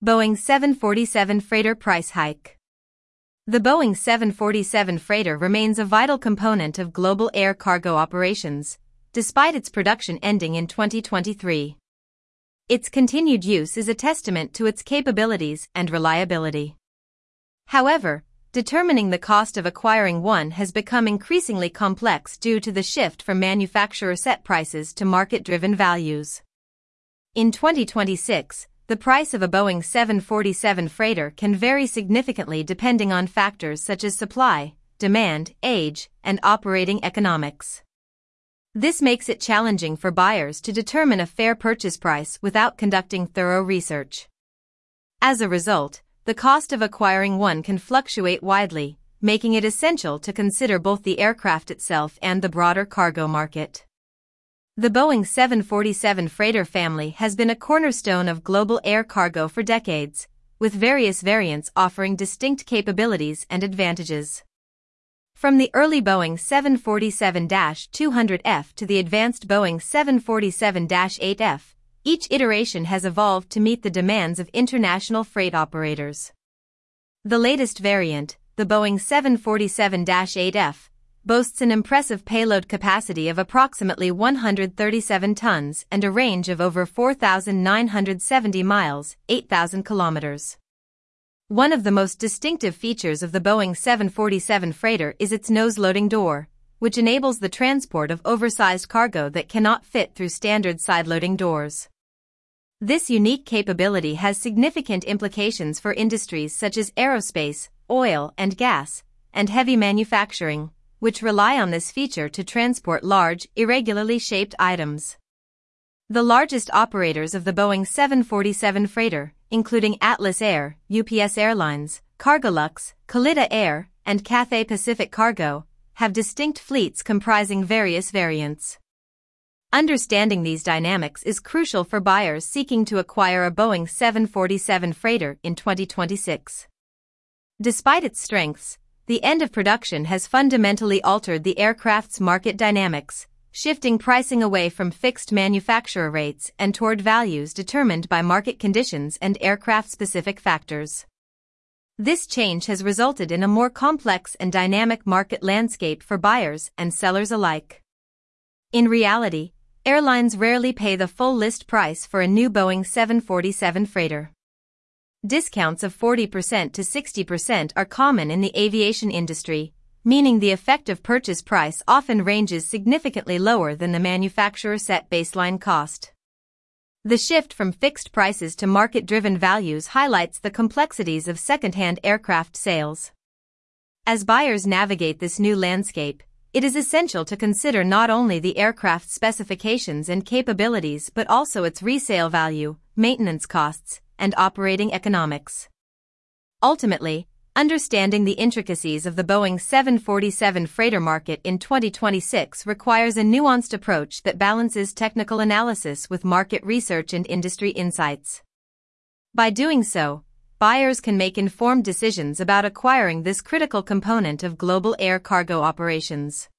Boeing 747 freighter price hike. The Boeing 747 freighter remains a vital component of global air cargo operations, despite its production ending in 2023. Its continued use is a testament to its capabilities and reliability. However, determining the cost of acquiring one has become increasingly complex due to the shift from manufacturer set prices to market-driven values. In 2026, the price of a Boeing 747 freighter can vary significantly depending on factors such as supply, demand, age, and operating economics. This makes it challenging for buyers to determine a fair purchase price without conducting thorough research. As a result, the cost of acquiring one can fluctuate widely, making it essential to consider both the aircraft itself and the broader cargo market. The Boeing 747 freighter family has been a cornerstone of global air cargo for decades, with various variants offering distinct capabilities and advantages. From the early Boeing 747-200F to the advanced Boeing 747-8F, each iteration has evolved to meet the demands of international freight operators. The latest variant, the Boeing 747-8F, boasts an impressive payload capacity of approximately 137 tons and a range of over 4,970 miles, 8,000 kilometers. One of the most distinctive features of the Boeing 747 freighter is its nose-loading door, which enables the transport of oversized cargo that cannot fit through standard side-loading doors. This unique capability has significant implications for industries such as aerospace, oil and gas, and heavy manufacturing, which rely on this feature to transport large, irregularly shaped items. The largest operators of the Boeing 747 freighter, including Atlas Air, UPS Airlines, Cargolux, Kalitta Air, and Cathay Pacific Cargo, have distinct fleets comprising various variants. Understanding these dynamics is crucial for buyers seeking to acquire a Boeing 747 freighter in 2026. Despite its strengths, the end of production has fundamentally altered the aircraft's market dynamics, shifting pricing away from fixed manufacturer rates and toward values determined by market conditions and aircraft-specific factors. This change has resulted in a more complex and dynamic market landscape for buyers and sellers alike. In reality, airlines rarely pay the full list price for a new Boeing 747 freighter. Discounts of 40% to 60% are common in the aviation industry, meaning the effective purchase price often ranges significantly lower than the manufacturer-set baseline cost. The shift from fixed prices to market-driven values highlights the complexities of second-hand aircraft sales. As buyers navigate this new landscape, it is essential to consider not only the aircraft's specifications and capabilities but also its resale value, maintenance costs, and operating economics. Ultimately, understanding the intricacies of the Boeing 747 freighter market in 2026 requires a nuanced approach that balances technical analysis with market research and industry insights. By doing so, buyers can make informed decisions about acquiring this critical component of global air cargo operations.